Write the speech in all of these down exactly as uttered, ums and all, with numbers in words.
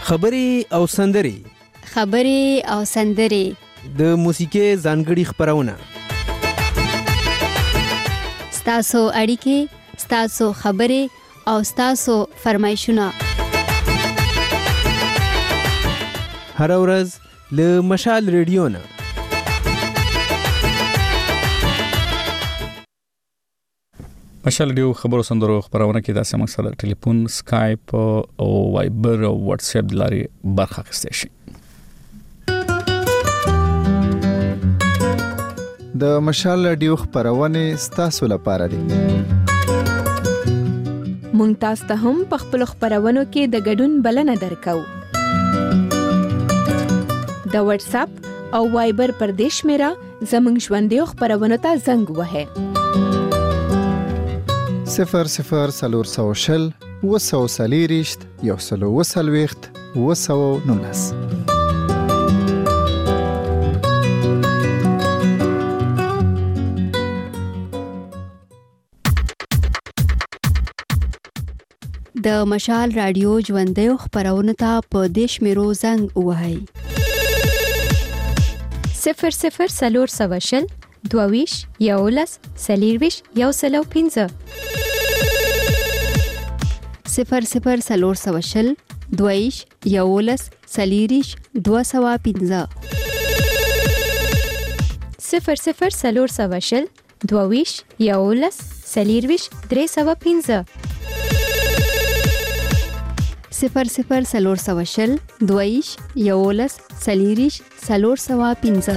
خبرې او سندرې خبرې او سندرې د موسیقۍ ځانګړي خپرونه ستاسو اړیکې ستاسو خبرې او ستاسو فرمایشونه هر ورځ له مشال ریډیو نه مشال ریډیو خبرو سندرو خبرونه کې داسې مقصد ټلیفون سکایپ او وایبر او واتس اپ لاري برخه اخیستل شي. د مشال ریډیو خبرونه ستاسو لپاره دي. مونږ تاسو ته هم په خپل خبرونو کې د ګډون بلنه درکو. د واتس اپ او وایبر پردیش میرا زمنګ ژوندې خبرونه ته زنګ وهه صفر صفر سلور سو شل وسو سلیریشت یو سلو وسلویخت وسو نونس. د مشال رادیو ژوندې خبرونه ته په دیش میرو زنګ وهي صفر صفر سلور سو شل دوویش یولس سلیرویش یو سلو پینزه صفر صفر سلور سو شل دوویش یولس سلیریش دو سوا پینزه صفر صفر سلور سو شل دوویش یولس سلیرویش درې سوا پینزه صفر صفر سلور سو شل دوویش یولس سلیریش سلور سوا پینزه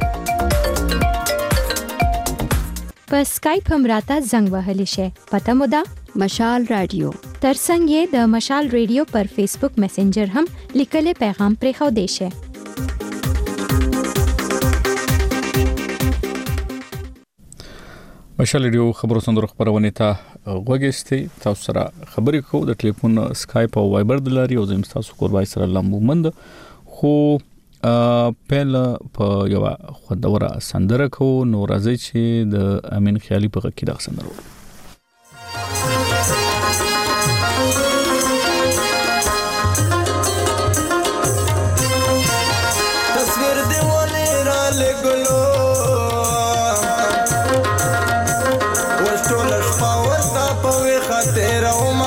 په اسکایپ هم راته زنګ وهلی شي. پته مو ده مشال رادیو. ترڅنګ یې د مشال رادیو پر فیسبوک میسنجر هم لیکلي پیغام پرې خو دی شي. مشال رادیو خبرو سندرو خبرونه ته غوږیستي. تاسو سره خبرې کوو د ټلیفون اسکایپ او وایبر د لاري او زم تاسو کوربای سره لمبومند خو پهل په یو خوندوره سندره کو نو راځي چې د امین خیالي په کې دا سندره تصویر دی ولې را لګلو وشتول شپه ورته په خاطر او ما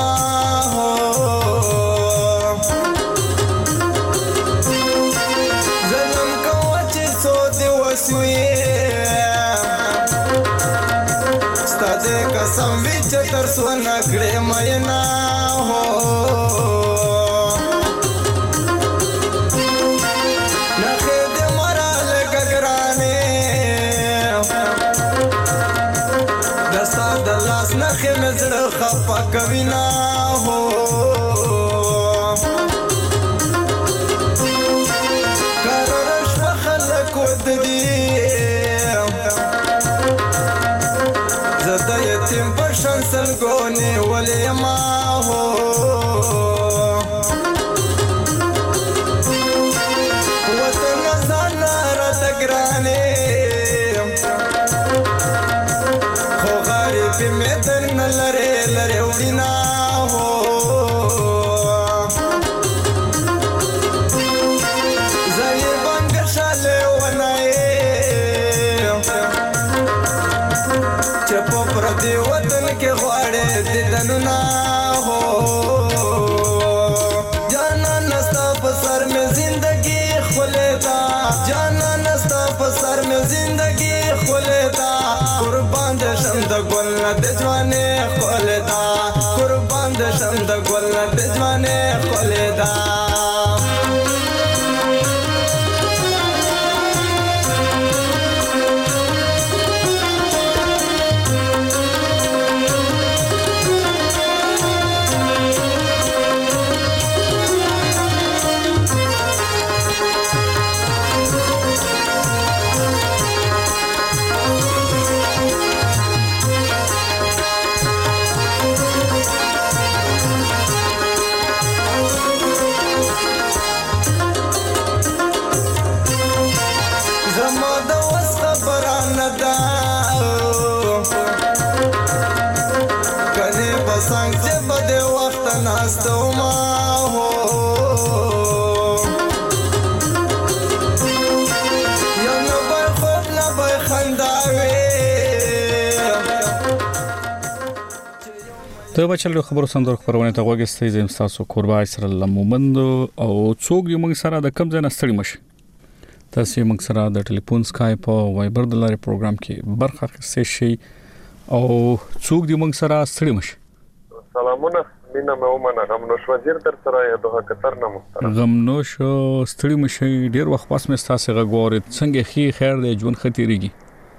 تر سونه کړې مې نه هو نخې دې مرال ګګرانې دستا د لاس نخې مې زړه خفه کوي نه هو کارش په خلک ود دي زده یتیم پشن سلگونی ولی ما ہو وطن زانا را تگرانے خو غریبی میتن لرے لرے وڑینا ہو زائی بانگ شالے ونائے چپو پر دی وطن کے غواړې دیدنو نا ہو جانا نستا په سر میں زندگی خلیدا جانا نستا په سر میں زندگی خلیدا قربان دې شم د ګل نه د ځوانې خلیدا قربان دې شم د ګل نه د ځوانې خلیدا څنګه چې بده وخت ناستو ما هو ته بچل خبرو سندر خبرونه ته وګستې زم تاسو قربا اسر الله مومند او څوک دی موږ سره د کم ځای نستړي مشه تاسو موږ سره د ټلیفون سکایپ او وایبر د لارې پروګرام کې برخه اخیستئ شي او څوک دی موږ سره ستړي مشه سلامونه مینا مې ومنه غمنوش وزیر در سره یې دوه کتر نه محترم غمنوش ستړي مشه ډیر وخت پاس مې تاسو غوړې څنګه خي خیر دی ژوند خطرېږي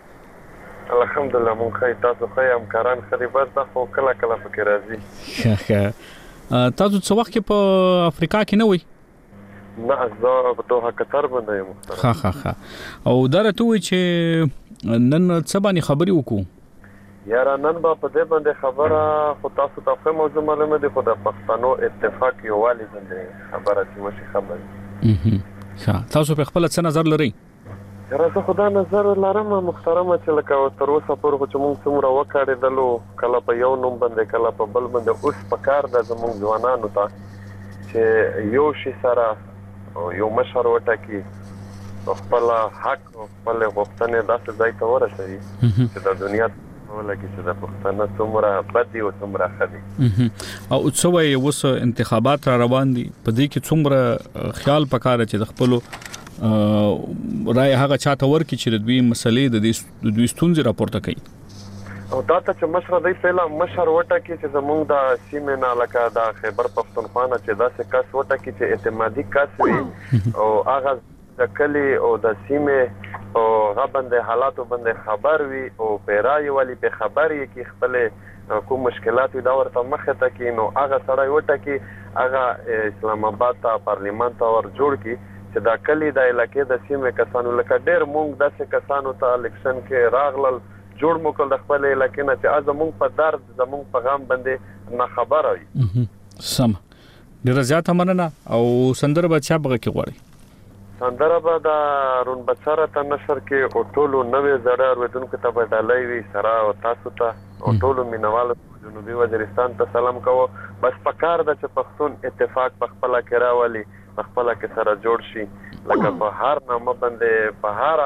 الحمدلله مونږ خی تاسو خی همکاران خري بس دا خو کله کله فکر راځي ښه تاسو څو وخت په افریقا کې نه وئ نه زه په دوه کتر باندې یم محترم ښه ښه ښه او درته وي چې نن څه باندې خبري وکړو یاره نن به په دې باندې خبره خو تاسو ته خو موضوع معلومه دي خو د پښتنو اتفاق یو والی باندې خبره چې مشي خبره ښه تاسو په خپل څه نظر لرئ یاره زه خدا نظر لرم محترمه چې لکه تر اوسه پورې چې موږ څومره وکړېدلو کله په یو نوم باندې کله په بل باندې اوس په کار د زموږ ځوانانو ته چې یو شي سره یو مشر وټاکي خپل حق خپل غوښتنې داسې ځای ته ورسوي چې د دنیا ولکه چې د پښتنو څومره بدي او څومره خدي او څو وي اوس انتخابات را روان دي په دې کې څومره خیال پکاره چې د خپل رائے هغه چاته ورکړي چې د دوی مسلې د دوی ستونزې راپورته کوي او دا ته چې مشر دی پیلا مشر وټاکي چې زمونږ د سیمې نه لکه د خیبر پښتونخوا نه چې داسې کس وټاکي چې اعتمادي کس وي او هغه د کلی او د سیمې او هغه باندې حالاتو باندې خبر وي او پیرای والی په خبر یې کې خپل کوم مشکلات دا ورته مخه ته کې نو هغه سړی وټاکي هغه اسلام آباد ته پارلیمان ته ور جوړ کی چې دا کلی د علاقې د سیمې کسانو لکه ډېر مونږ داسې کسانو ته الیکشن کې راغلل جوړ مو کول د خپل علاقې نه چې از مونږ په درد زمونږ په غم باندې نه خبر وي سم ډېر زیات مننه او سندره به چا بغه کې غواړي سندره به د رون بچاره ته نشر کې او ټولو نوې زړه اوریدونکو ته به ډالۍ وي سره او تاسو ته او ټولو مینوالو جنوبي وزیرستان ته سلام کوو بس پکار د چې پښتون اتفاق په خپل کې راولي په خپل کې سره جوړ شي لکه په هر نامه باندې په هر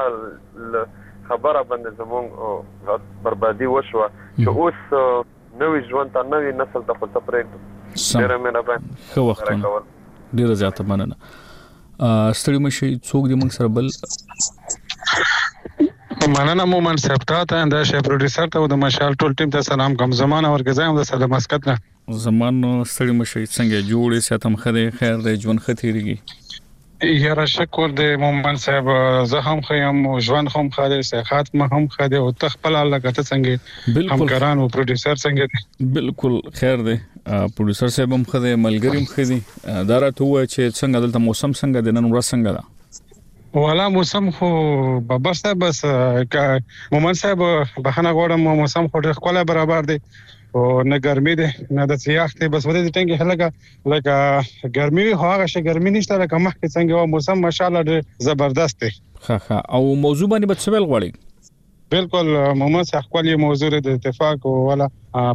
خبره باندې زموږ بربادي وشوه چې اوس نوې ژوند ته نوې نسل ته خپل پرېږدو ډېر مهربان ښه وختونه ډېر زیاته مننه ستړي مشي څوک دې موږ سره بل مننه مومن صاحب ته دا شی پروډوسر ته د مشال ټول ټیم ته سلام کوم زمانه ورګزایم د سلام مسکت نه زمان ستړي مشي څنګه جوړې ساتم خدای خیر دې ژوند خطرېږي یاره شکر دې مومن صاحب زه هم خیم او ژوند هم خاله صحت ما هم خاله او تخپل الله کته څنګه همکاران او پروډوسر څنګه بالکل خیر دی پروډوسر صاحب هم خدای ملګری هم خدي دا راته و چې څنګه دلته موسم څنګه د نن ورځ څنګه ده والا موسم خو بابا صاحب بس مومن صاحب بهانه غوړم موسم خو ډېر خپل برابر دی او نه ګرمي ده نه د سیاح ته بس ودې ټنګ هلګه لکه ګرمي هغه شي ګرمي نشته لکه مخکې څنګه موسم ماشاءالله ډېر زبردست دی ښه ښه او موضوع باندې به څه ویل غواړي بالکل مومن صاحب خپل موضوع د اتفاق او ولا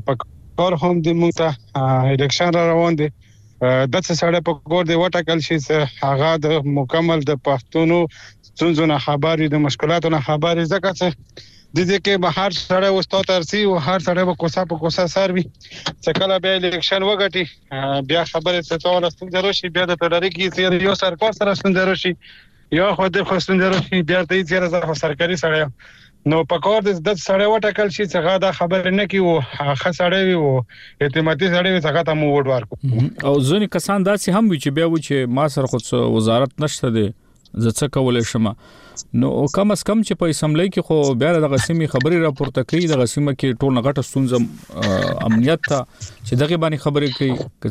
پکور هم د موږ ته الیکشن را روان دي د څه سره په ګور دی وټاکل شي هغه د مکمل د پښتونو څنګه خبري د مشکلاتو نه خبري ځکه چې د دې کې به هر سره وستو ترسي او هر سره به کوسا په کوسا سروي چې کله به الیکشن وګټي بیا خبره څه ټول ستندرو شي بیا د پدری کې یو سرکار سره ستندرو شي یا خو د خو ستندرو شي بیا د دې سره سرکاري سره نو په کار د سره وټاکل شي چې دا خبره نه کی او ښه سره وي او اعتمادي سره وي څنګه ته مو وډ ورکو او ځینې کسان داسې هم وي چې بیا و چې ما سره خو وزارت نشته دي زه څه کولای شم نو کم از کم چې په اسمبلی کې خو بیا د غسیمي خبري راپورته کوي د غسیمه کې ټول غټه ستونزه امنیت ته چې دغه باندې خبري کوي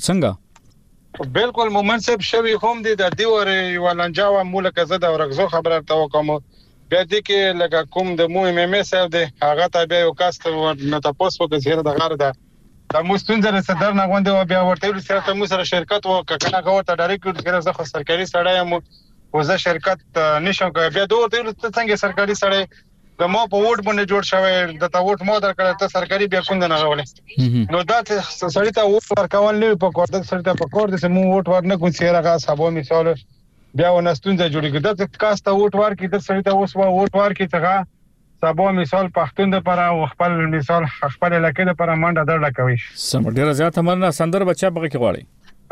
څنګه بالکل مومن صاحب شوی هم دي د دیور ولنجاو مولکه زده ورغزو خبره ته کوم بیا دې کې لکه کوم د مو ام ام اس دی هغه ته بیا یو کاست نه تاسو په څیر د غار ده د مستونزره صدر نه غونډه بیا ورته ویل سره ته مو سره شرکت وکړه هغه ته ډایرکټ کړه زه خو سرکاري سړی یم او زه شرکت نشم کوي بیا دوه ته څنګه سرکاري سړی د مو په ووټ باندې جوړ شوی د تا ووټ مو درکړه ته سرکاري بیا کوم نه راولې نو دا چې سړی ته ووټ ورکول نه په کوړه سړی ته په کوړه چې مو ووټ ورنه کوم څیر هغه صاحب مثال بیا ونستون ځای جوړیږي د کاسته ووټ ورکې د سړی ته اوس ووټ ورکې څنګه سبا مثال پښتون د پر او خپل مثال خپل علاقې د پر منډه درډه کوي. سم ډیر زیات مننه. سندر بچا بغه کې غواړي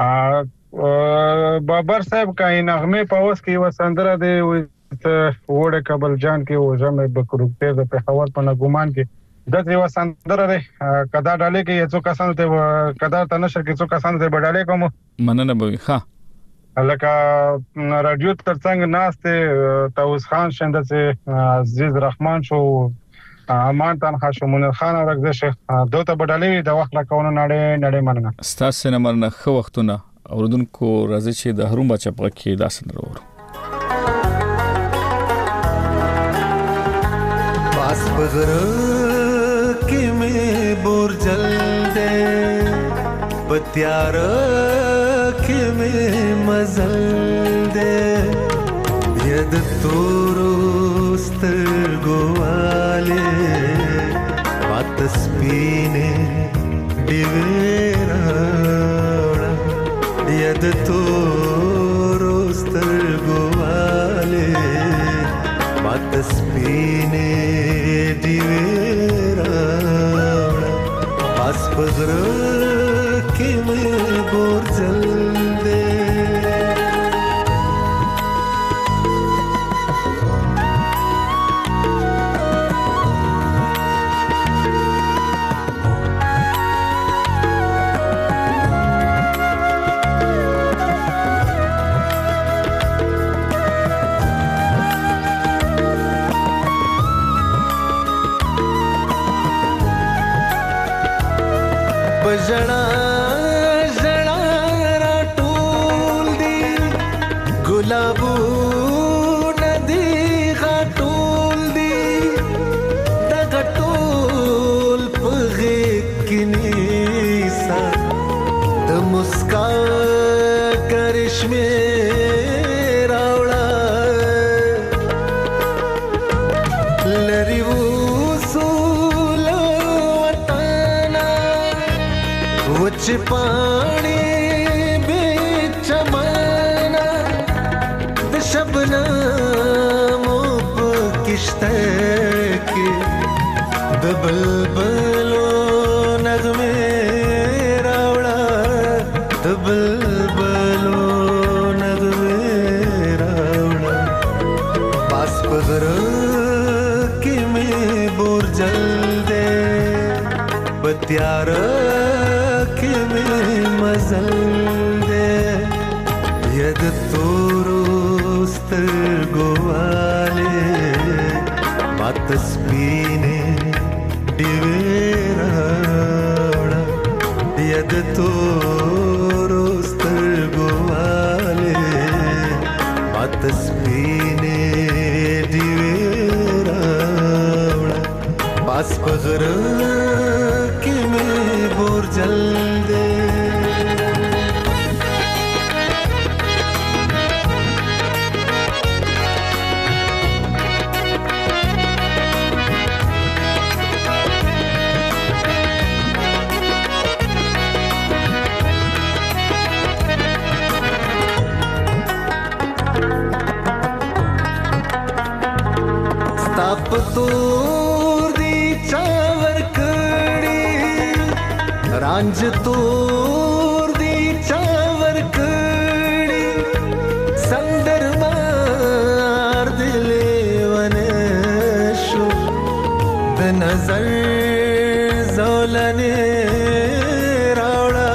بابر صاحب کای نغمه په اوس کې و سندره دی وړه کابل جان کې و جمع بکروکته د پیښور په نګومان کې د دې و سندره دی کدا ډالې کې یو کسان ته کدا تنشر کې څو کسان ته بډالې کوم مننه به ښه لکه رادیو ترڅنګ ناشته توس خان شنده چې عزیز رحمان شو امان تن خاشمون خان ورغزش دوته بډالې د وخت لا کونه نړۍ نړۍ مننه ستاسو نه مننه. خو وختونه اوردونکو راځي چې د هروم بچا په کې دا سندره ورو पास बगर के में बोरजल दे पत्यार के में मजल दे यद तोरोस्त गोवाले बात स्पीने दिवेरा यद तोरोस्त गोवाले बात स्पीने पास बगर के में बोरजल दे जड़ा जड़ा राटूल दी गुलाबू नदी घाटूल दी दगटूल पगे किनीसा द मुस्का करिश्मे रावड़ा लरिवू वच पानी बीच माना शबनम किश्ते के दबलबलो नगमे रावड़ा दबलबलो नगमे रावड़ा पास बगर के में बोरजल दे बत्यार मजल दे यद तोरोस्त गोवाले बात स्पीने दिवेरा यद तोरोस्त गोवाले बात स्पीने दिवेरा पास बगर के में बोरजल दे ताप तोर दी चावर कड़ी रांझ तोर दी चावर कड़ी संदर मार दिले वनशो द नजर जोलने रावड़ा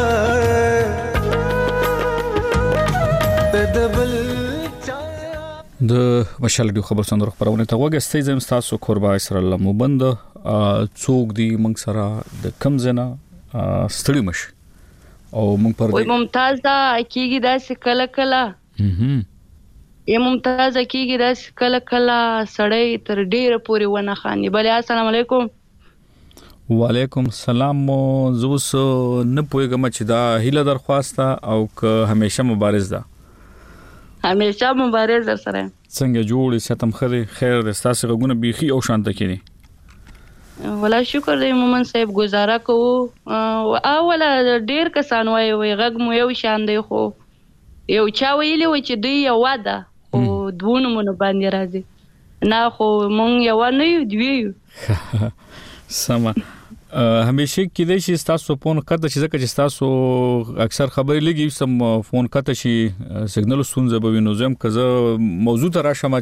तदबल د مشال دی خبر سندره خبرونه ته وګستې زم تاسو قربا اسرائیل مبند څوک دی موږ سره د کم زنه ستړي مش او موږ پر وي ممتاز دا کیږي دا کله کله هم ی ممتاز کیږي دا کله کله سړی تر ډیره پورې ونه خاني بل السلام علیکم وعلیکم السلام زوس نه پوهیږم چې دا هیله درخواسته او که همیشه مبارز ده همیشه مبارز در سره څنګه جوړې ستم خدي خیر د تاسو غوونه بيخي او شانت کینی ولا شکر دې مومن صاحب گزاره کوو اوله ډیر کسان وای وای غږ مو یو شان دی خو یو چا ویلی و چې دوی یو واده او دوونه مونږ باندې راځي نه خو مونږ یو نه یو دوی یو. سمه همیشه کېدای شي تاسو فون کته چې ځکه چې تاسو اکثر خبرې لګي سم فون کته شي سیګنل ستونزه به وینو زم که زه موضوع ته راشم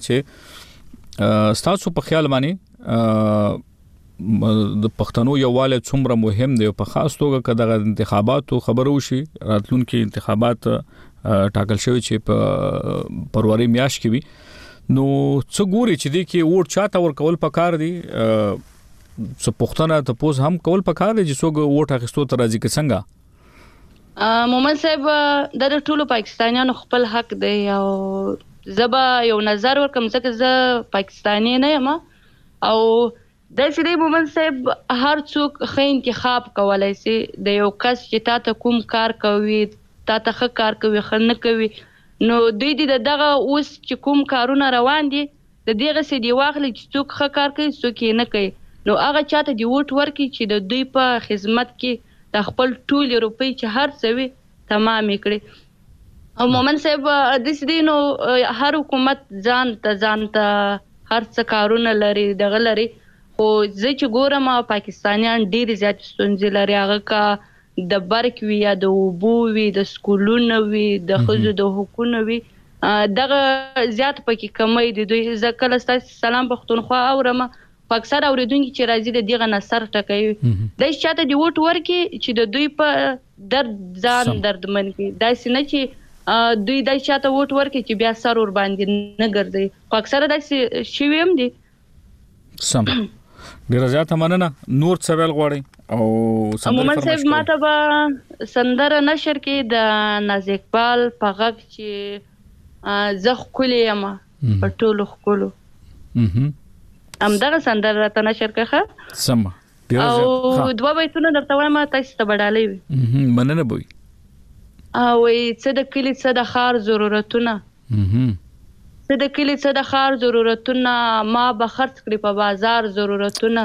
چې تاسو په خیال باندې د پښتنو یووالی څومره مهم دی په خاص توګه که دغه انتخاباتو خبرو شي راتلونکي انتخابات ټاکل شوی چې په فروری میاشت کې وي نو څه ګوري چې دی کې ووټ چاته ورکول پکار دی څه پښتنه ته پوز هم کول پکار دی چې څوک ووټ اخیستو ته راځي که څنګه؟ مومن صاحب د ټولو پاکستانیانو خپل حق دی او زبا یو نظر ورکم ځکه زه پاکستانی نه یم او دا چې دی مومن صاحب هر څوک ښه انتخاب کولای شي د یو کس چې تا ته کوم کار کوي تا ته ښه کار کوي ښه نه کوي نو دوی د دغه اوس چې کوم کارونه روان دي د دغسې دې واخلي چې څوک ښه کار کوي څوک یې نه کوي نو هغه چاته دې ووټ ورکړي چې د دوی په خدمت کې د خپل ټولې روپۍ چې هر څه وي تمامې کړي او مومن صاحب داسې دی نو هر حکومت ځان ته ځان ته هر څه کارونه لري دغه لري خو زه چې ګورم پاکستانیان ډېرې زیاتې ستونزې لري هغه که د برق وي یا د اوبو وي د سکولونه وي د ښځو د حقونه وي دغه زیات پکې کمی دي دوی زه کله ستاسې سلام پښتونخوا اورم خو اکثر اورېدونکي چې راځي د دغه نه سر ټکوي داسې چاته دې ووټ ورکړي چې د دوی په درد ځان دردمن کړي داسې نه چې دوی داسې چاته ووټ ورکړي چې بیا سر ور باندې نه ګرځوي خو اکثره داسې شوي هم دي. سم ډیره زیاته مننه نور څه ویل غواړئ او مومن صاحب ماته به سندره نشر کې د ناز اقبال په غږ چې زه ښکلې یم په ټولو ښکلو همدغه سندره راته نشر کړه سمه ډیره زیاته او دوه بیتونه درته وایم تاسو ته به ډالۍ وي مننه به وي وایي څه د کلي څه د ښار ضرورتونه څه د کلي څه د ښار ضرورتونه ما به خرڅ کړي په بازار ضرورتونه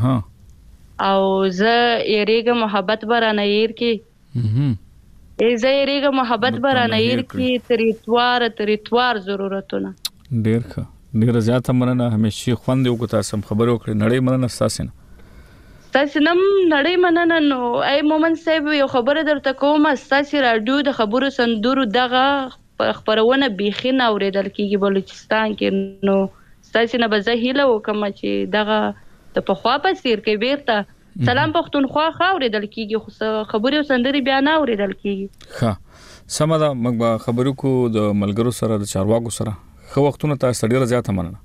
او زه یریږم محبت به رانه هیر کړي زه یریږم محبت به رانه هیر کړي تر اتوار تر اتوار ضرورتونه. ډېر ښه ډېره زیاته مننه همیشې خوند یې وکړو تاسو هم خبرې وکړې نړۍ مننه ستاسې نه ستاسې نه هم نړۍ مننه نو ای مومن صاحب یو خبره درته کوم ستاسې راډیو د خبرو سندرو دغه خبرونه بیخي نه اورېدل کېږي بلوچستان کې نو ستاسې نه به زه هیله وکړم چې دغه د پخوا په څېر کې بیرته سلام پښتونخوا ښه اورېدل کېږي خو خبرې او سندرې بیا نه اورېدل کېږي. ښه سمه ده موږ به خبرې کوو د ملګرو سره د چارواکو سره ښه وختونه تاسو ته ډېره زیاته مننه.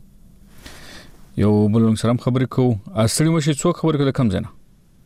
یو بل موږ سره هم خبرې کوو ستړي مه شئ څوک خبرې کوي د کوم ځای نه؟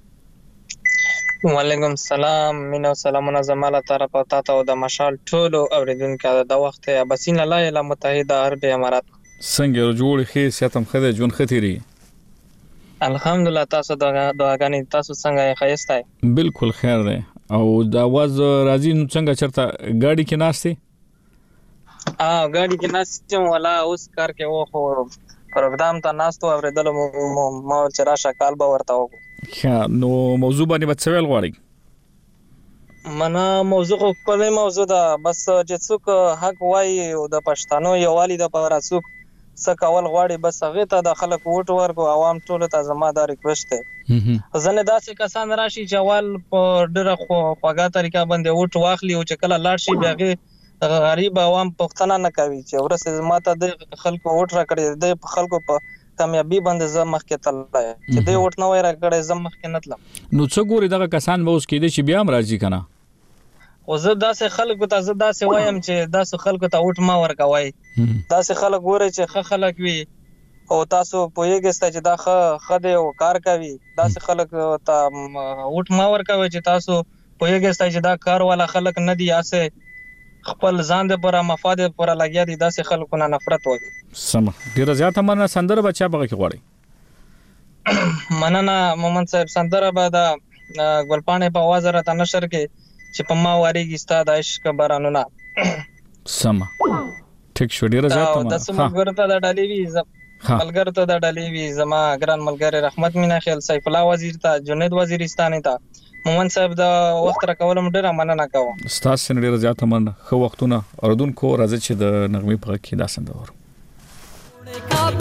وعلیکم السلام مینه او سلامونه زما له طرفه تاته او د مشال ټولو اورېدونکو د وخت ابسین الله اله متحده عرب امارات څنګه جوړ ښه صحت هم ښه دی ژوند ښه تېرېږي الحمدلله تاسو دعاګانې تاسو څنګه یې ښایسته یې؟ بالکل خیر دی او د اواز راځي نو څنګه چېرته ګاډي کې ناست یې؟ ګاډي کې ناست یم ولا اوس کار کې و خو پروګرام ته ناست و اورېدلو ما چې راشه کال به ورته وکړو. ښه نو موضوع باندې به څه ویل غواړئ؟ منه موضوع خو ښکلی موضوع ده بس چې څوک حق وایي او د پښتنو یووالي دپاره څوک څه کول غواړي بس هغې ته د خلک ووټ ورکړو عوام ټولو ته زما دا ریکویسټ دی. ځینې داسې کسان راشي چې اول په ډېره خوږه طریقه باندې ووټ واخلي او چې کله لاړ شي بیا هغې غریب عوام پوښتنه نه کوي چې ورسې ما ته د خلکو ووټ راکړی دی په خلکو په کامیابي باندې زه مخکې تللی چې دی ووټ نه وای راکړی زه مخکې نه تلم. نو څه ګوري دغه کسان به اوس کېدای شي بیا هم راځي که نه؟ خو زه داسې خلکو ته زه داسې وایم چې داسې خلکو ته ووټ مه ورکوئ داسې خلک ګورئ چې ښه خلک وي او تاسو پوهېږئ چې دا ښه ښه دی او کار کوي داسې خلک ته ووټ مه ورکوئ چې تاسو پوهېږئ چې دا کار والا خلک نه دي هسې خپل ځان دپاره مفاد دپاره لګیا دي داسې خلکو نه نفرت وکړي. سمه ډېره زیاته مننه سندره به چا په غږ کې غواړئ؟ مننه مومن صاحب سندره به د ګلپاڼې په اواز راته نشر کړي چې په ما واریږي ستا د عشق بارانونه. سمه ټیک شو ډېره زیاته مننه. داسې ملګرو ته د ډالۍ وي ملګرو ته د ډالۍ وي زما ګران ملګری رحمت مینا خیل سیف الله وزیر ته جنید وزیرستاني ته مومن صاحب د وخت راکولو م ډېره مننه کوم. ستاسو نه ډېره زیاته مننه ښه وختونه اورېدونکو راځئ چې د نغمې په غږ کې دا سندره واورو.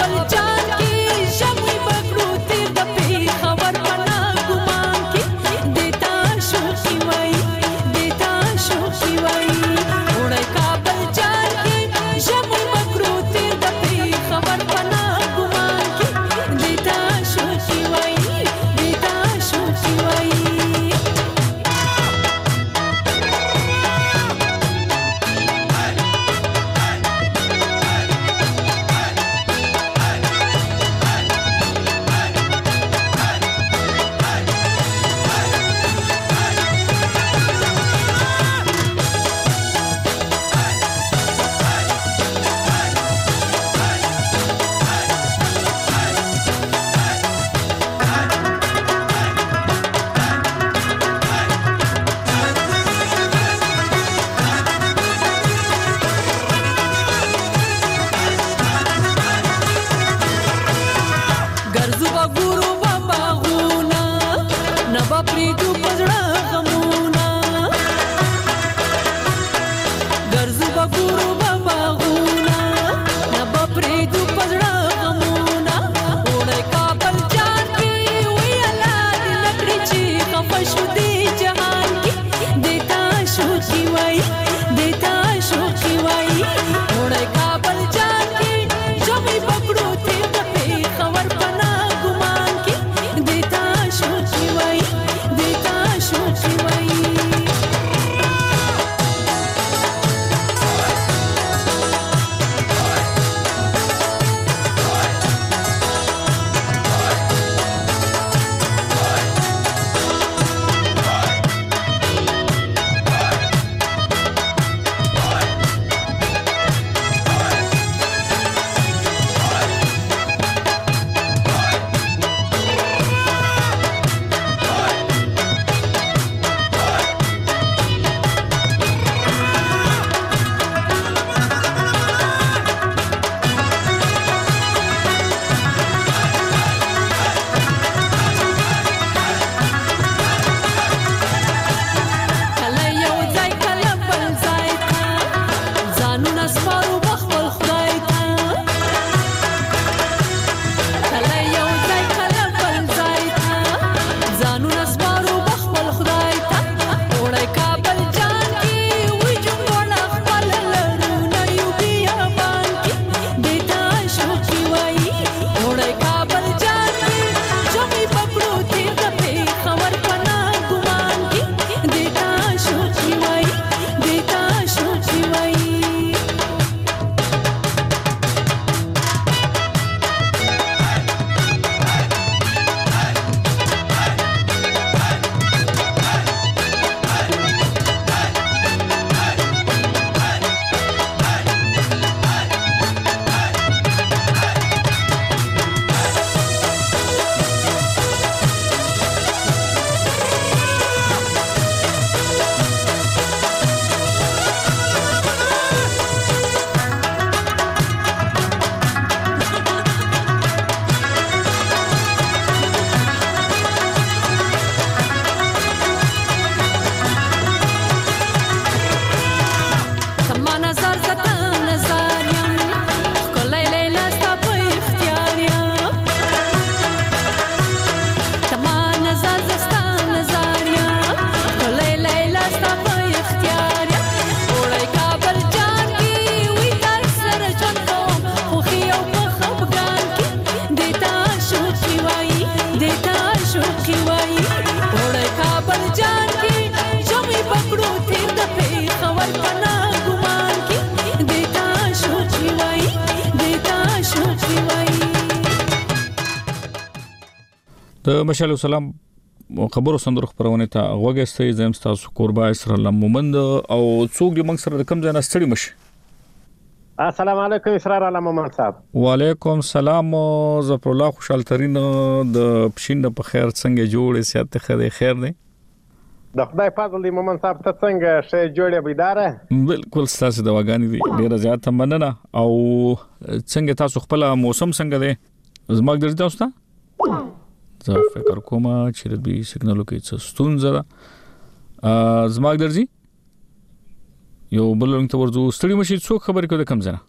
د مشال سلام خبرو سندرو خبرونه ته وګستې زم تاسو قربا اسرائیل مومند او څوک د موږ سره کوم ځای نه ستړي مشي. السلام علیکم اسرار علم مومند صاحب. وعلیکم سلام ظفر الله خوشحال ترين د پښین په خیر څنګه جوړې سیاست خیر خیر دی. د خدای فضل دی مومند صاحب ته څنګه شې جوړې بيداره؟ بالکل تاسو د واغانی دی ډیره زیاته مننه او څنګه تاسو خپل موسم څنګه دی زموږ درځ تاسو ته زه فکر کوم چې د بي سیګنالو کې څه ستونزه ده زموږ درځي یو بل لنګ ته ورځو ستړي مشي څوک خبرې کوي کم زنه.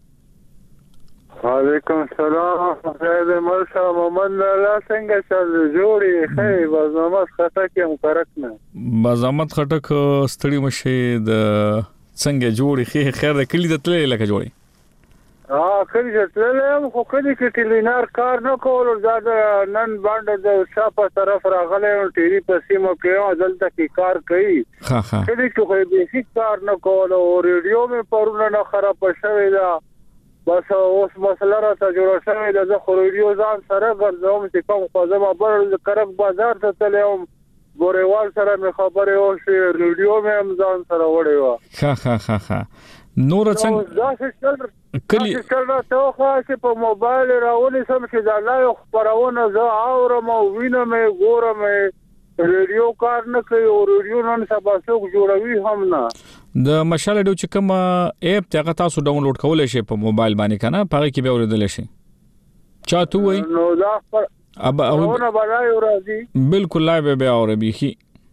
وعلیکم السلام زید مرشا محمد الله څنګه چل جوړي خیر بازامت خټک هم کرک نه بازامت خټک ستړي مشي د څنګه جوړي خیر خیر د کلی د تلې لکه جوړي ها کلی د تلې خو کلی کې ټیلینار کار نه کول زیاده نن باندې د شاپه طرف راغله ټيري په سیمه کې ځلته کې کار کوي ها ها کلی کې خو به کار نه کول او ریډیو مې پرونه نه خراب شوی دا بس اوس مسله را ته جوړه شوې ده. زه خو ریډیو ځان سره ګرځوم چې کوم خو زما بل کرک بازار ته تلم ګورېوال سره مې خبرې وشوې ریډیو مې هم ځان سره وړې وه. ښه ښه ښه ښه نور څنګه داسې چل کلي چل راته وښیه چې په موبایل یې راونیسم چې دا لایو خپرونه زه اورم او وینم یې ګورم یې ریډیو کار نه کوي او ریډیو نن سبا څوک جوړوي هم نه. د مشال ډو چې کوم اپ ته تاسو ډاونلوډ کولای شئ په موبایل باندې کنه پاره کې به اوریدل شي چاته وای نو دا پر اب اونه بلای راځي بالکل لایو به اوربي خي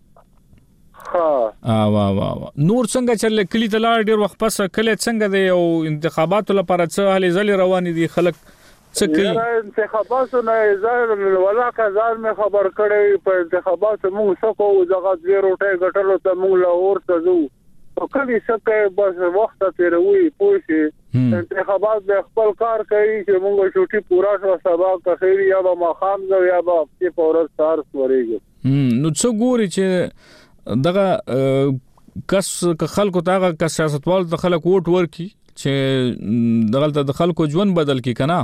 ها ا وا وا نور څنګه چل کلی ته لاړ ډیر وخت پس کله څنګه دی او انتخابات لپاره څه هلي ځلې روان دي خلک څه کوي انتخاباتو نه ځان ولا کزار مې خبر کړی په انتخاباتو موږ څه کوو دغه زیرو ټای غټلو ته موږ لاور ته ځو کله څه بس وخت تیروي پوښي انتخابات د خپل کار کوي چې موږ چوټي پورا شو سبا کخيري یا به مخام زو یا به په فورس سار سوريږي نو څو ګوري چې دغه کس خلکو تاغه کس سیاستوال د خلک ووټ ورکي چې دغه د خلکو ژوند بدل کی کنه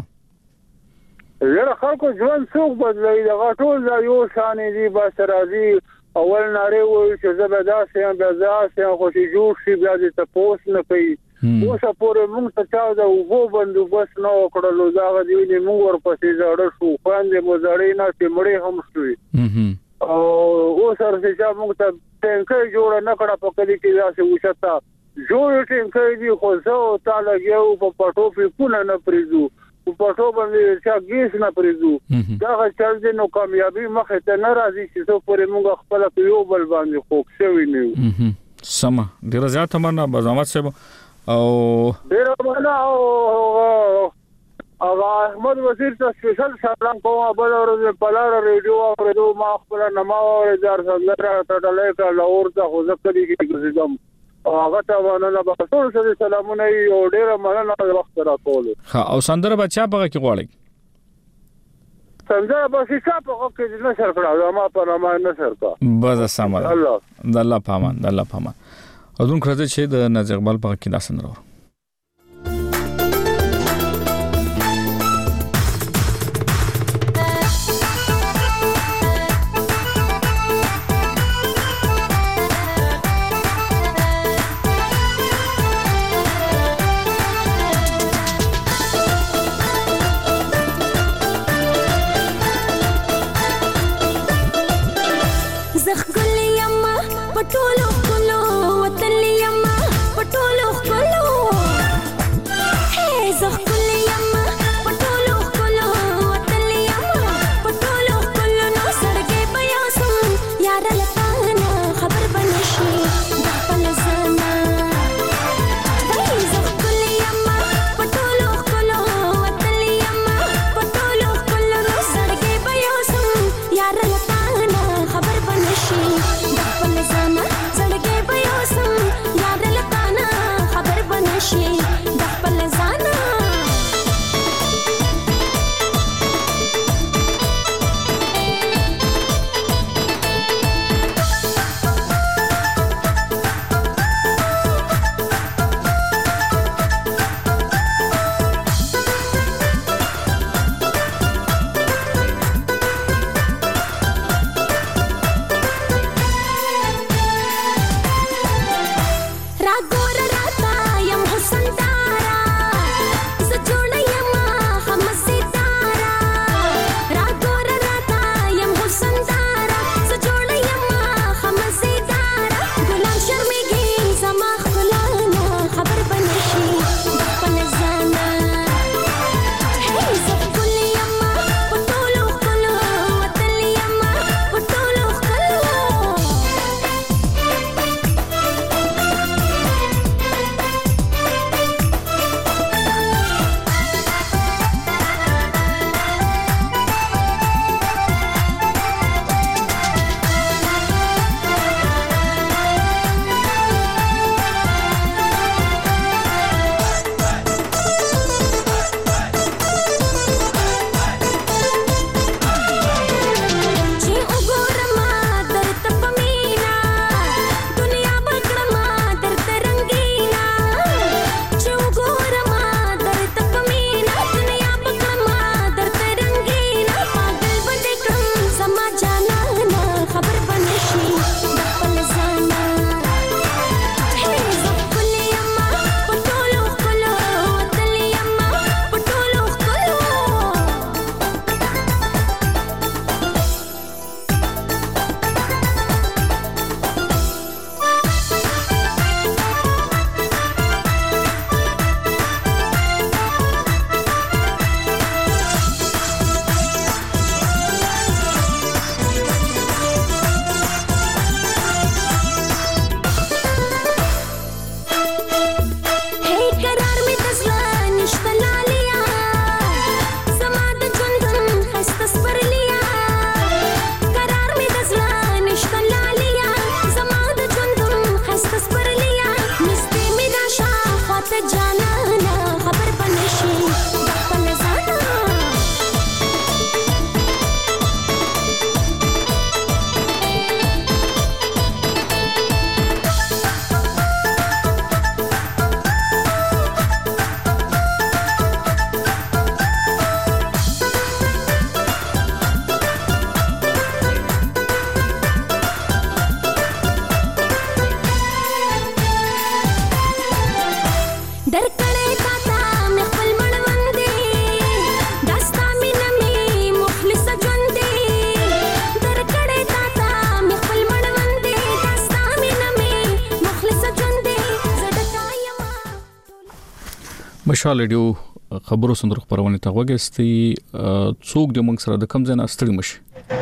یره خلکو ژوند څوک بدلوي دغه ټول دا یو شان دي بس راځي اول ناره وای چې زبدا سي بیا ځاسي خو چې جوړ شي بیا دې تاسو نه کوي اوس پورې موږ ته چا دا وګو بندوبست نو کړلو دا غوډي موږ ورپسې زړه شو باندې مو زړې نه چې مړې هم شوې او اوس سره چې موږ ته څنګه جوړ نه کړه په کلی کې ځاسي وشتا جوړ څنګه دي خو زه تعالی یو په پټو په پونه نه پریزو په پټو باندې چې گیس نه پریزو دا چل دي نو کامیابی مخه ته ناراضي چې څو پورې موږ خپل یو بل باندې خوښ شوی نه سم ډیر زیات مننه بازامت صاحب او ډیر مننه او او احمد وزیر ته سپیشل سلام کوم بل ورځ په لار ریډیو او ما خپل نما او زار څنګه ته ډلې کا لور ته خو ځکه دي چې ګرځم هغه ته ونه به ټول سره سلامونه یو ډیر مننه وخت را کول. ها او سندره بچا په کې غواړي سندره به چې په کې نه سر کړه ما په ما نه سر کا بس سم الله د الله پامان د الله پامان اذن کړه چې د نظر اقبال په کې دا سندره پټولو کولو وطن لیما پټولو کولو مشال ریډیو خبرو سندرو خبرونه ته وګستي څوک د موږ سره د کم ځای نه ستړي مشي.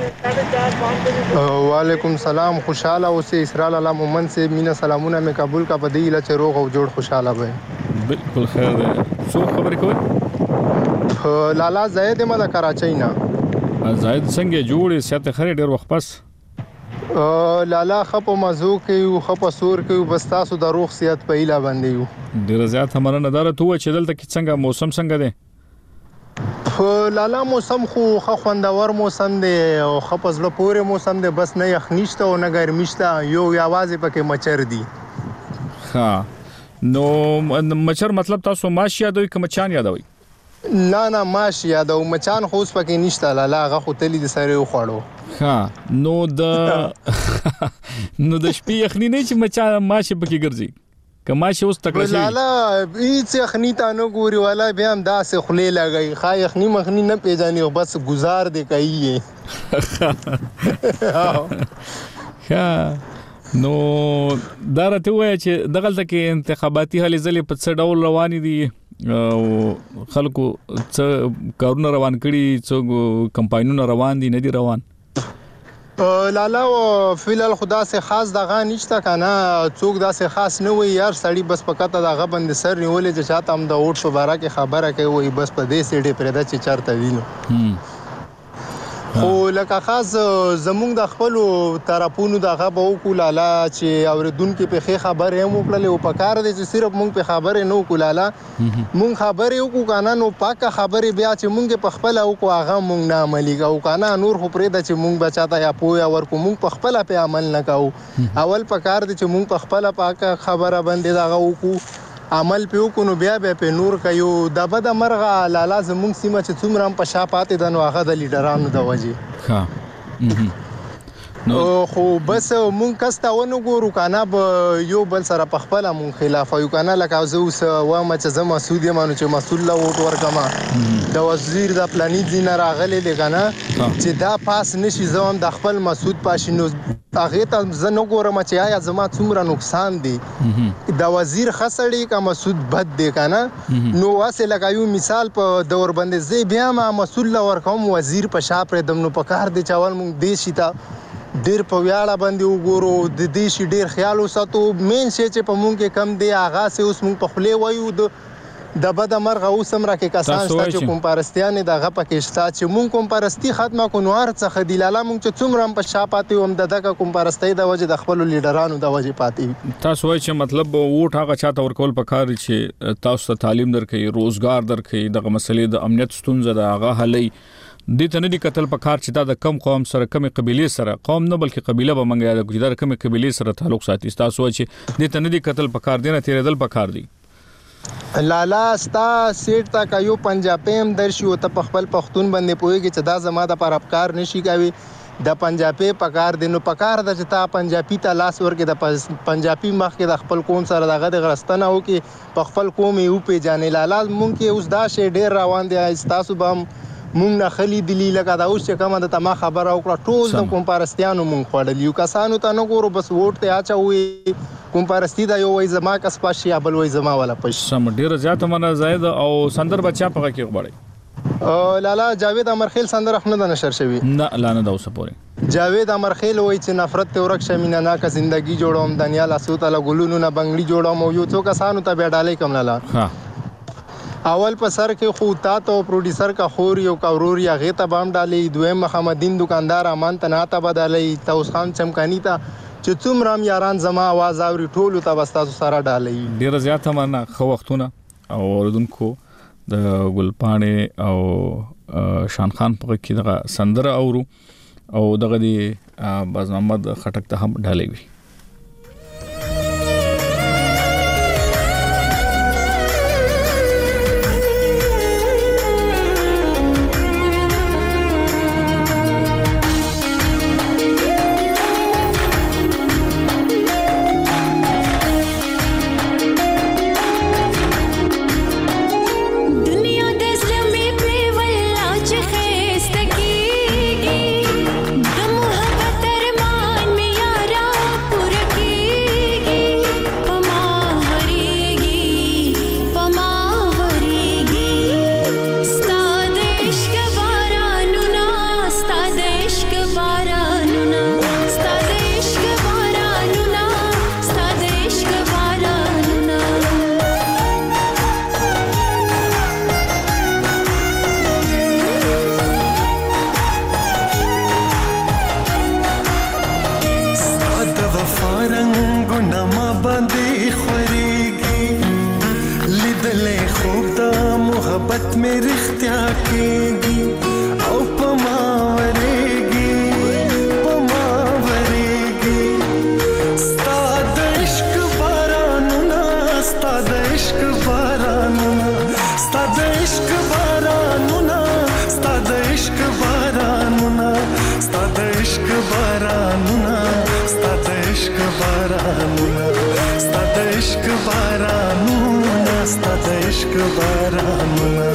وعلیکم سلام، خوشاله اوسې اسرائیل الله مومن سے مینا سلامونه مې قبول کا بدی لا چې روغ او جوړ خوشاله وي. بالکل خیر ده. څوک خبرې کوي؟ لالا زید ما د کراچۍ نه. زید څنګه جوړې ساته خره ډېر وخت پس لالا خپ مزو کې او خپ سور کې بس تاسو د روغ صحت په اله باندې یو. ډېر زیات همره نظر ته و چې دلته کې څنګه موسم څنګه دی؟ لالا موسم خو خو خوندور موسم دی او خپ زړه پورې موسم دی، بس نه یخنیشته او نه ګرمیشته، یو یوازې پکې مچر دی. ها نو مچر مطلب تاسو ماش یادوي که مچان یادوي؟ نه نه ماش یادو، مچان خو اوس پکې نشته لالا، هغه خو تللی د سره وخړو. ها نو د نو د شپې یخنی نه چې مچان ماش پکې ګرځي که ماش اوس تکړه شي لالا هیڅ یخنی ته نه ګوري والا بیا هم داسې خولې لګي، خا یخنی مخنی نه پیژني بس گزار دی کوي. ها نو دا راته وایي چې دغلته کې انتخاباتي هلې ځلې په څه ډول روانې دي او خلکو څه کارونه روان کړي، څه کمپاینونه روان دي نه دي روان؟ لالا فعلال خدا سے خاص دغه نشته کنه، څوک داسې خاص نه وي یار، سړی بس پکته دغه بند سر نیولې چې چاته هم د اوټ په باره کې خبره کوي، بس په دې سیډې پرې د چې چرته وینو. خو لکه خاص زمونږ د خپل طرفونو دغه به وکړو لالا چې اوریدونکو په خې خبرې هم وکړلې او په کار دي چې صرف مونږ په خبرې نه وکړو لالا، مونږ خبرې وکړو کنه نو پاکه خبرې بیا چې مونږ په خپل وکړو هغه مونږ نه عملي کوو کنه، نور خو پرې د چې مونږ بچاته یا پویا ورکو، مونږ په خپل په عمل نه کوو. اول په کار دي چې مونږ په خپل پاکه خبره باندې دغه وکړو، عمل پیو کو نو بیا بیا په نور کيو. د بد مرغه لالا زمونږ سیمه چې څومره هم په شا پاتې د نو هغه د لیډرانو د وجه. ها نو خو بس مونږ کسته ونه ګورو کنه به یو بل سره په خپل مونږ خلاف یو کنه، لکه زه اوس وایم چې زه مسعود یم چې مسعود لا ووټ ورکما د وزیر د پلاني دین راغلی دی کنه چې دا پاس نشي، زه هم د خپل مسعود پاشینو هغه ته زه نه ګورم چې آیا زما څومره نقصان دی، د وزیر خسړی کا مسعود بد دی کنه. نو واسه لکه یو مثال په دور باندې زه بیا ما مسعود لا ورکوم وزیر په شاپ پر دم نو په کار دی چاول مونږ دیشي تا ډیر په ویاړه باندې وګورو، د دې شي ډیر خیال وساتو. مین شي چې په مونږ کې کم دی هغه سه اوس مونږ په خله وایو د د بد مرغه اوس هم راکې کسان شته چې کوم پرستیان دغه پکې شته چې مونږ کوم پرستی ختمه کو نوار څخه دی لاله مونږ چې څومره هم په شا پاتې هم دغه کوم پرستی د وجه د خپل لیډرانو د وجه پاتې. تاسو وایي چې مطلب ووټ هغه چاته ورکول پکار چې تاسو ته تعلیم درکې، روزګار درکې، دغه مسلې د امنیت ستونزه د هغه حلې دې ته نه دي کتل پکار چې دا د کم قوم سره کم قبيله سره قوم نه بلکې قبيله به منګا د ګجدار کم قبيله سره تعلق ساتي. تاسو چې دې ته نه دي کتل پکار دي نه تیرېدل پکار دي. لالا ستا سیټ تا کایو پنجابي هم درشي او ته په خپل پښتون باندې پويږي چې دا زما د پر افکار نشي کوي، د پنجابي پکار دي نو پکار د چې تا پنجابي ته لاس ورکې د پنجابي مخ کې د خپل قوم سره دغه د غرستنه او کې په خپل قوم یو پیژانې. لالا مونږ کې اوس دا شی ډیر روان دي، تاسو به مونږ نه خلی دلی لکه دا اوس چې کومه د تما خبره وکړه ټول د کوم پرستیانو مونږ خوړل یو کسانو ته نه ګورو، بس ووټ ته اچوي کوم پرستی دا یو وای زما کس پاشي یا بل وای زما ولا پش. سم ډیر زیات منه زائد او سندر بچا پغه کې غوړي. لالا جاوید امرخیل سندر احمد نشر شوی نه لانه دا اوسه پوري جاوید امرخیل وای چې نفرت ته ورک شمینه نا کا زندگی جوړوم دنیا لاسو تعالی ګلونو نه بنگړي جوړوم یو څو کسانو ته به ډالې کم لالا. ها اول په سر کې خو تا ته پروډوسر کا خور یو کورور یا غیته بام ډالې، دویم محمدین دکاندار امان تنا ته بدلې، توس خان چمکانی ته چې څومره یاران زما आवाज اوري ټول ته وستاسو سره ډالې. ډیر زیات مننه خو وختونه او اوردونکو د ګلپانې او شان خان په کې دغه سندره اورو او دغه دی باز محمد خټک ته هم ډالې وي. दम مې رښتیا کېږي او په ما ورېږي په ما ورېږي ستا د عشق بارانونه ستا د عشق بارانونه ستا د عشق بارانونه ستا د عشق بارانونه ستا د عشق بارانونه ستا د عشق بارانونه ستا د عشق بارانونه ستا د عشق بارانونه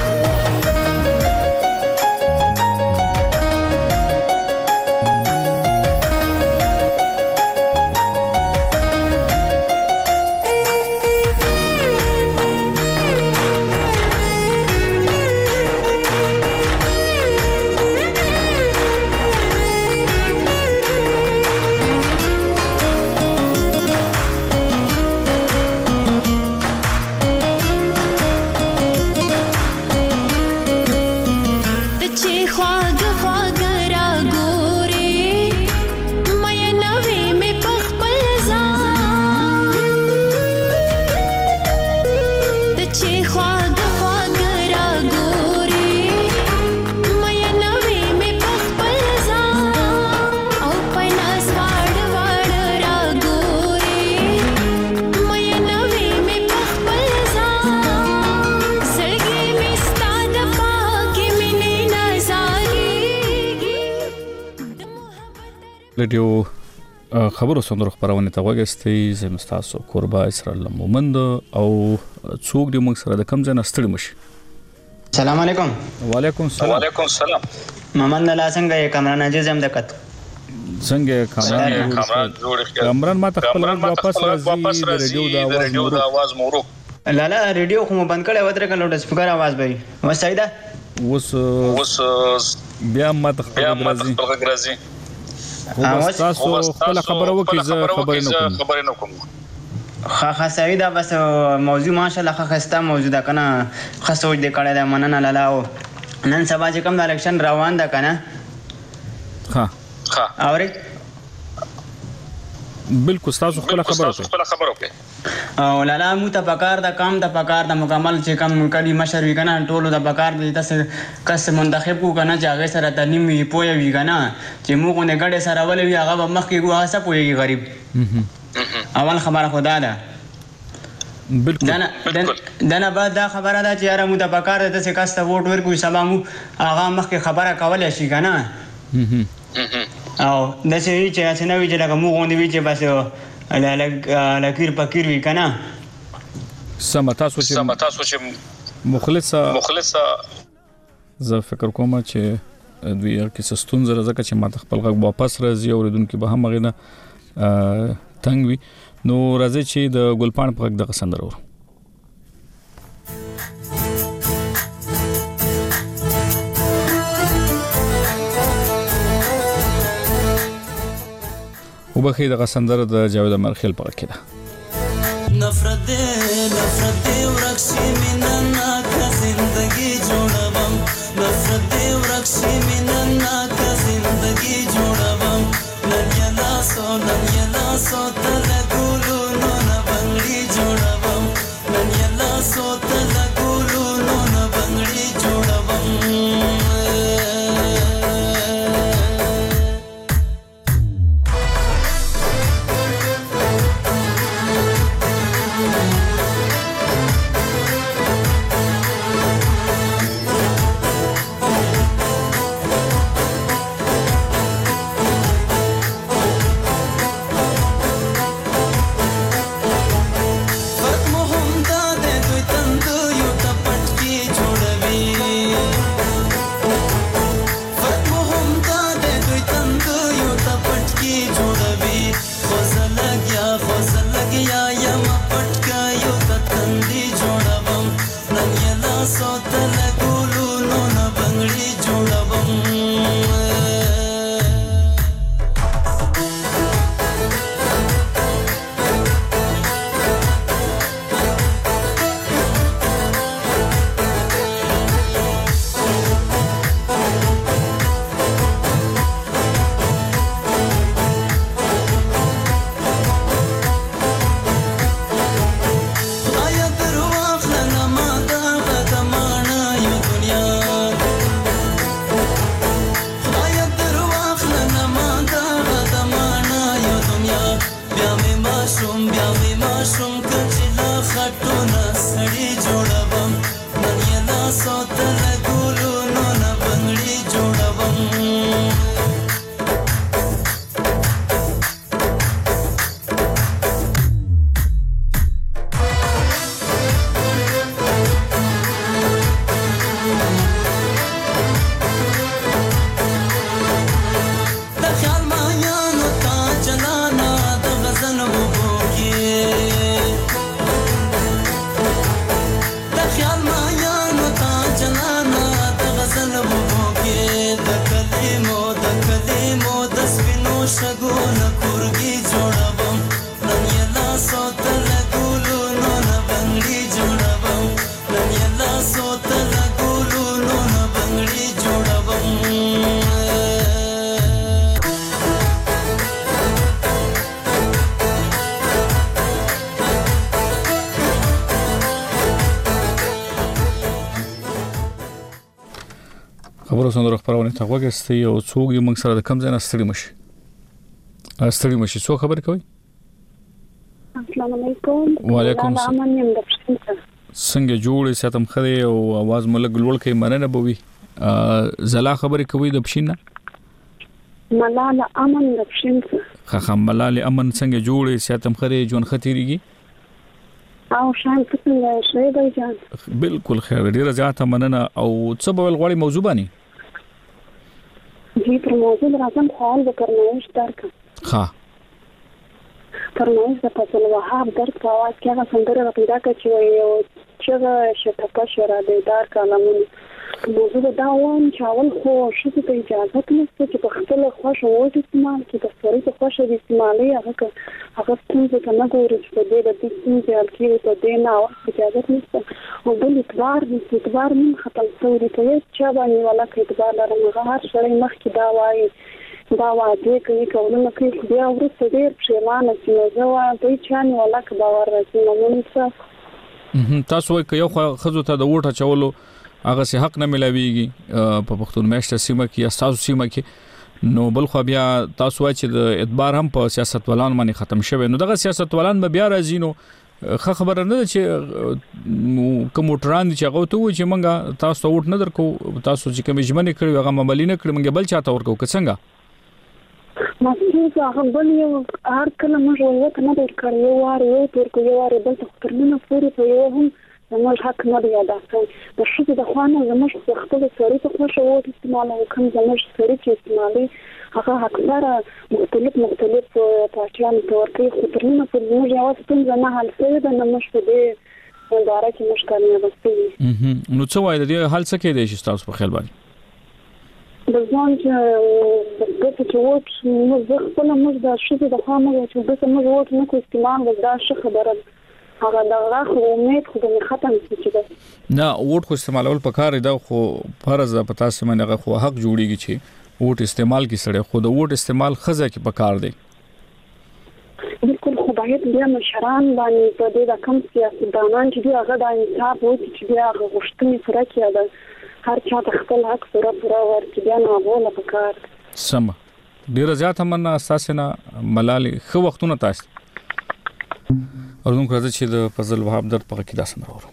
رادیو خبرو سندرو خبرونه ته وګستئ زم تاسو قربا اسرائیل مومند او څوک دې موږ سره د کم ځای نستړي مشي. السلام علیکم. وعلیکم السلام. وعلیکم السلام. محمد نلا څنګه یې کامران عزیز هم دکت څنګه کامران کامران جوړ کامران ما تخپل واپس راځي د رادیو د आवाज مورو لالا رادیو خو بند کړی و درې کلو د سپیکر आवाज به وسایده وس وس بیا ما تخپل راځي اواز تاسو خپل خبره وکړئ زه خبرې نه کوم. ها ها سعیدا بس موضوع ماشاءالله خسته موضوع ده کنه خسوج دې کړه ده مننه لالا او نن سبا چې کوم د الیکشن روان ده کنه ها ها اوري بالکل تاسو خپل خبره وکړئ او لالا مو ته پکار دا کام د پکار د مکمل چې کم کړي مشر وی کنه ټولو د پکار دي تاسو کس منتخب کو کنه چې هغه سره تعلیم وی پوي وی کنه چې موږ نه غړې سره ولې وی هغه مخ کې هغه څه پويږي غریب اول خبره خدا ده بالکل دنه دنه بعد دا خبره ده چې یاره مو د پکار د څه کس ته ووټ ورکو سلام هغه مخ کې خبره کولای شي کنه او د څه وی چې څنګه وی چې لکه موږ غونډې وی چې بس لکیر پکیر وی کنه سم تاسو چې سم تاسو چې مخلصه مخلصه زه فکر کوم چې دوی کې سستون زره زکه چې ما خپل غږ واپس راځي او ردونکو به هم غینه تنگ وی نو راځي چې د ګلپان په غږ د قسندر ور وبخې د قسندر د جاوید مرخیل په کې ده نفرت دې نفرت دې ورکشي میننا کا زندگی جوړوم نفرت دې ورکشي میننا کا زندگی جوړوم نن یلا سو نن یلا سو تل ګولو نو نه بنگړي جوړوم نن یلا سو تل ګولو نو نه بنگړي جوړوم خبرو سندره خبرونه ته وګورئ او څوک یې موږ سره د کم ځای نه ستړي مشي ستړي مشي څو خبر کوي. السلام علیکم. وعلیکم السلام. څنګه جوړې ساتم خدای او आवाज ملګ لوړ کې مننه بوي. زلا خبرې کوي د پښین نه ملال امن د پښین خه خه ملال امن څنګه جوړې ساتم خدای جون خطرېږي او شان څنګه شوي دی جان. بالکل خیر ډیره زیاته مننه او څه بل غوړي موضوع باندې جی پر موضوع راځم خپل د پرمایش درک ها پرمایش د فضل وهاب درک په واټ کې هغه څنګه پیدا کړی یو چې شته پښه را دی درک علمون موضوع دا وان چې اول خو شته ته اجازه نشته چې په خپل خوښه وټ استعمال کې د سوري په خوښه د استعمالي هغه هغه څنګه څنګه ګوري چې د دې د څنګه الکیو ته د نه اجازه نشته او بل اعتبار د اعتبار من خپل سوري ته چې باندې ولا کې اعتبار لرم هر شری مخ کې دا وایي دا واده کوي کولونه کوي بیا ورته ډیر پښیمانه چې نو زه دوی چانه ولا کې باور راځي نو موږ تاسو یو یو خزو ته د وټه چولو هغه سه حق نه ملاويږي په پښتون میشته سیمه کې یا تاسو سیمه کې نو بل خو بیا تاسو چې د اعتبار هم په سیاست ولان باندې ختم شوه نو دغه سیاست ولان به بیا راځي نو خه خبره نه چې کوم ټران چې هغه ته و چې منګه تاسو وټ نه درکو تاسو چې کوم ژمنه کړو هغه عملی نه کړو منګه بل چاته ورکو که څنګه ماسته هغه بل یو هر کله موږ وایو نه درکړو یو واره یو ترکو یو واره بل څه ترمنه پوری په یو هم زموږ حق نه دی ادا کوي د شته د خوانه زموږ خپل سوري په خوښه وو استعمال او کوم زموږ سوري چې استعمالي هغه اکثره مختلف مختلف پاچان تور کوي خو ترمنه په موږ یو څه نه حل څه د نمش په دې اداره کې مشکل نه وستي نو څه وایي د حل څه کې دی چې تاسو په خیال باندې د ځان چې د څه چې وټ موږ خپل موږ د شته د خوانه چې د څه موږ وټ نه کو استعمال ودا څه خبره هغه دغه خو امید خو د ختم شي چې نه وټ خو استعمالول پکاره دا خو فرض په تاسو باندې هغه خو حق جوړیږي چې وټ استعمال کی سره خو د وټ استعمال خزه کې پکار دی بالکل خو باید بیا مشران باندې په دې د کم سیاستدانان چې هغه د انصاف او چې بیا هغه غوښتنې پوره کړي دا هر چا د خپل حق پوره پوره ورکړي بیا نه غوړه پکار سم ډیر زیات مننه اساسه نه ملالي خو وختونه تاسو ورنوم کړه چې د فضل وهاب درد په کې داسې نه ورو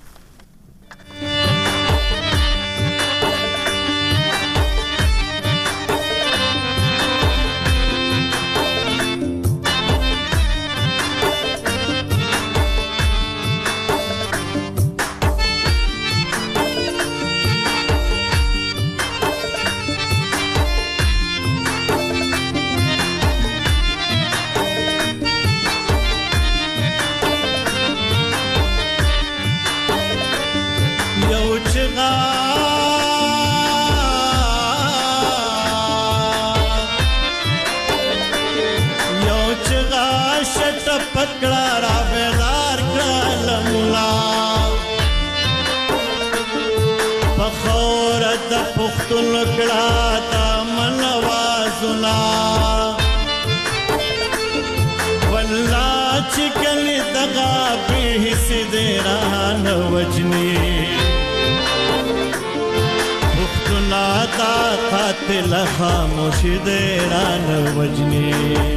قاتل خاموش دیران وجنی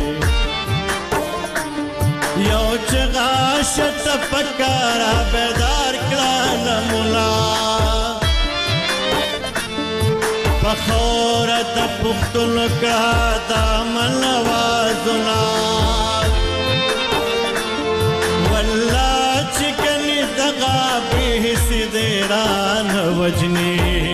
یو چغا شت پکارا بیدار کلان مولا فخورت پختن کراتا من وازنا واللہ چکنی دغا بیس دیران وجنی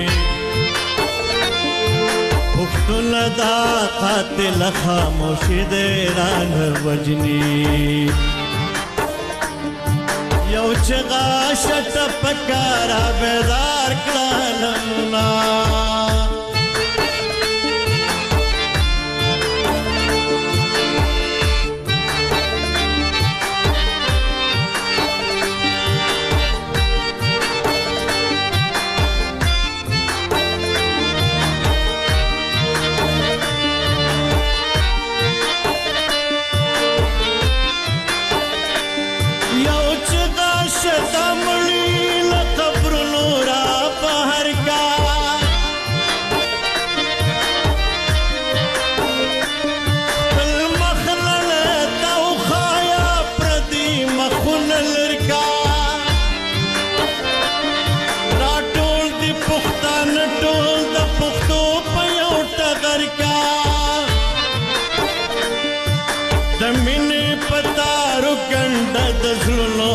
دا قاتل خاموش دیران وجنی یو چغا شت پکارا بیدار کلانمنا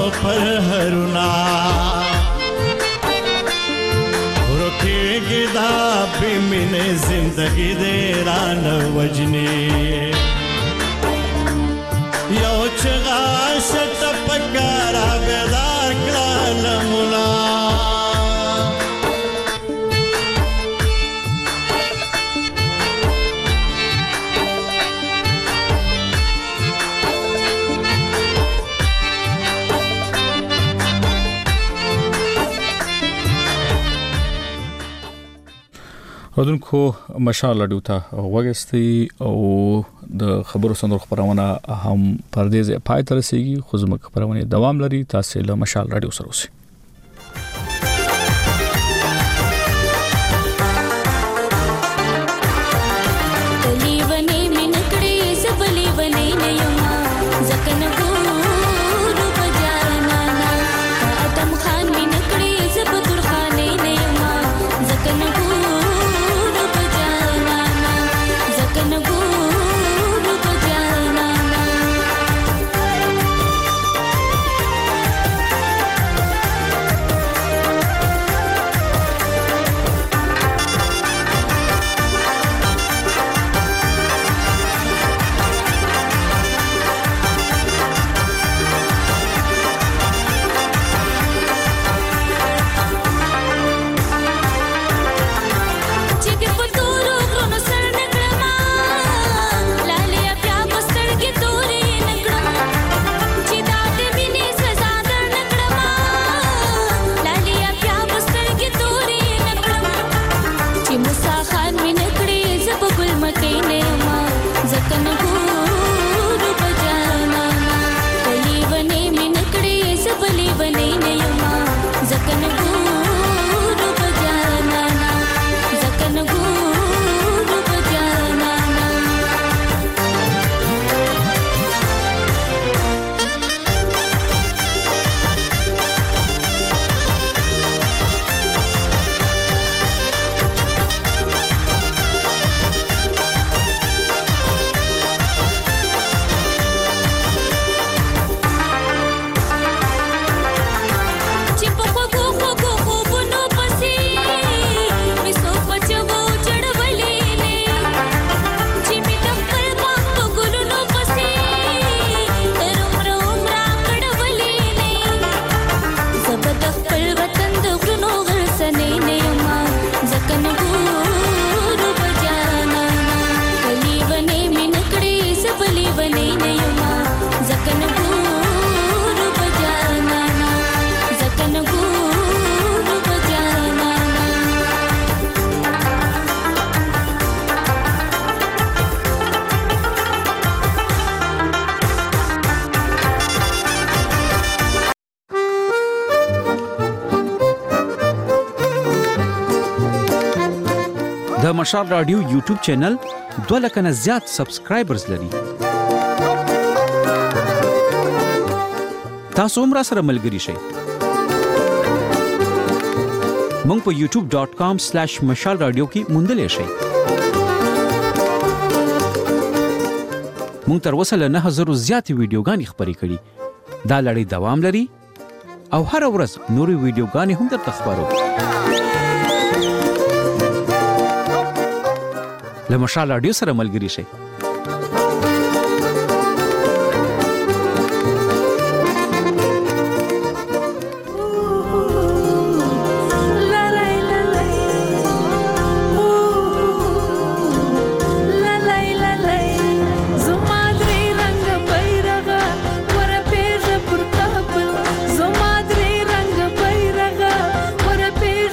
پر هرونا ورکیږي دا بې مینې زندګي دې رانه وجني یو چغا شت پکارا بیدار کړه لمنا ودونکو مشال راډیو ته وګستي او د خبرو سندرو خبرونه هم پردیز پای تر رسیدي خو زموږ خبرونه دوام لري تاسو له مشال راډیو سره اوسئ د مشال رادیو یوټیوب چینل دوه لکه نه زیات سبسکرایبرز لري. تاسو هم راسره ملګري شئ. مونږ په یوټیوب ډاٹ کام سلیش مشال رادیو کې موندلی شئ. مونږ تر اوسه له نه هزارو زیاتې ویډیوګانې خپرې کړي. دا لړۍ دوام لري او هر ورځ نورې ویډیوګانې هم درته خپرو. له مشال رادیو سره ملګري شئ.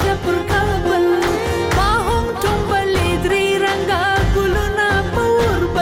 Guluna pur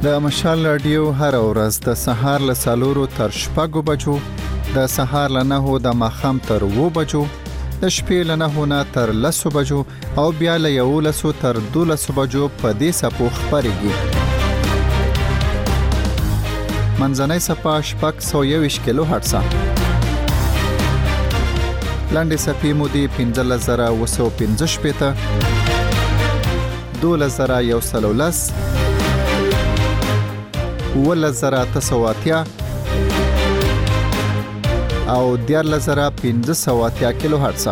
د مشال رادیو هر ورځ د سهار له څلورو تر شپږو بجو، د سهار له نهو د ماښام تر اووه بجو، د شپې له نهو نه تر لسو بجو او بیا له یولسو تر دولسو بجو په دې څپو خپرېږي. منځنۍ څپه شپږ سوه یوویشت کیلو هرټزه. لنډې څپې مودې پنځلس زره اوه سوه پنځه شپېته، دولس زره یو سل او لس، اوولس زره اته سوه اتیا او دیارلس زره پنځه سوه اتیا کیلو هرټزه.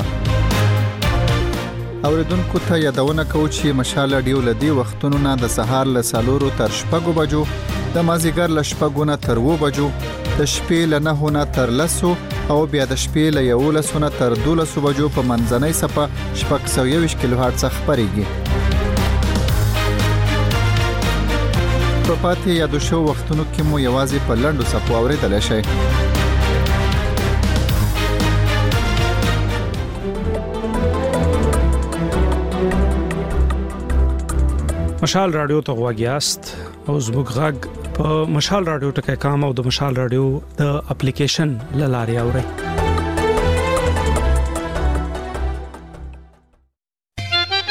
اوریدونکو ته یادونه کوو چې مشال رادیو له دې وختونو نه د سهار له څلورو تر شپږو بجو، د مازدیګر له شپږو نه تر اووه بجو، د شپې له نهو نه تر لسو او بیا د شپې له یولسو نه تر دولسو بجو په منځنۍ څپه شپږ سوه یوویشت کیلو هرټزه خپرېږي. په پاتې یادو شو وختونو کې مو یوازې په لنډو څپو اورېدلی شئ. مشال رادیو ته غوږ یاست او زموږ غږ په مشال رادیو ټکی کام او د مشال رادیو د اپلیکیشن له لارې اورئ.